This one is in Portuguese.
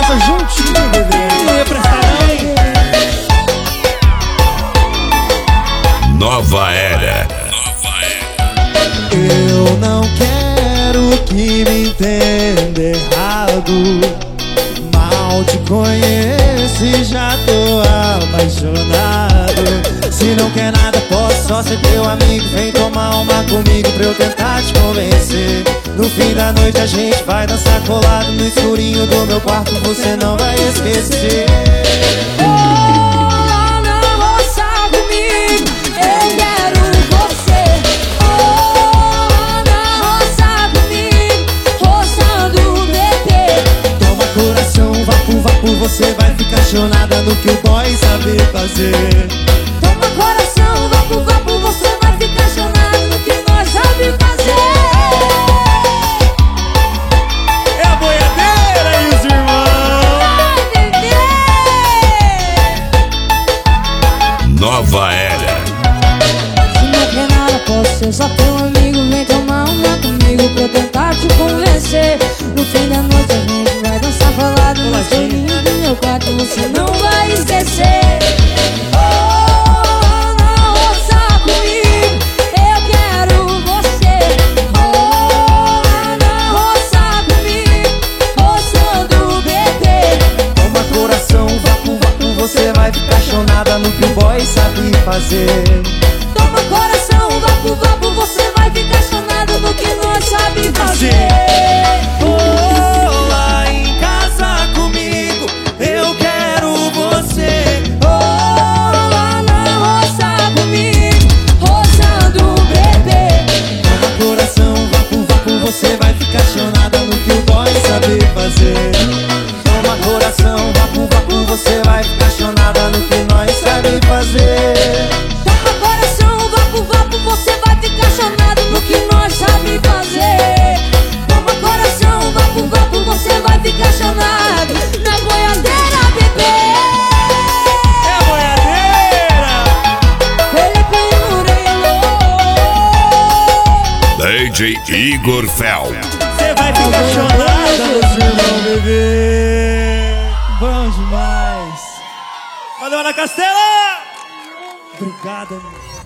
casa juntinho, bebê. Não ia prestar não. Nova Era. Eu não quero que me entenda errado. Mal te conheço e já tô apaixonado. Se não quer nada, posso só ser teu amigo. Vem tomar uma comigo pra eu tentar te convencer. No fim da noite a gente vai dançar colado no escurinho do meu quarto, você não vai esquecer. Você vai ficar chonada no que o boy sabe fazer. Toma coração, vapo, vapo, você vai ficar chonada no que nós sabe fazer. É a boiadeira e os irmãos. Vai, bebê. Nova Era. Se não quer nada, posso ser só teu amigo. Vem tomar uma comigo pra eu tentar te convencer. No fim da noite a gente vai dançar falado no escurinho do meu quarto, você não vai esquecer. Oh, não roça comigo, eu quero você. Oh, não roça comigo, roçando o bebê. Toma coração, vapo, vapo, você vai ficar chonada no que o boy sabe fazer. Toma coração, vapo, vapo, você vai ficar chonado no que nós sabe fazer. Oh, lá em casa comigo, eu quero você. Oh, lá na roça comigo, roçando o bebê. Toma coração, vapo, vapo, você vai ficar chonada no que o boy sabe fazer. Toma coração, vapo, vapo, você vai ficar chonada no que nós sabe fazer. Toma coração, vapo, vapo, você vai ficar chonado no que nós sabe fazer. Toma coração, vapo, vapo, você vai ficar chonado na boiadeira, bebê. É a boiadeira! Felipe Murilo. DJ Igor Fel. Você vai ficar chonada, meus irmãos, bebê. Bom demais. Valeu, Ana Castela! Obrigada, meu.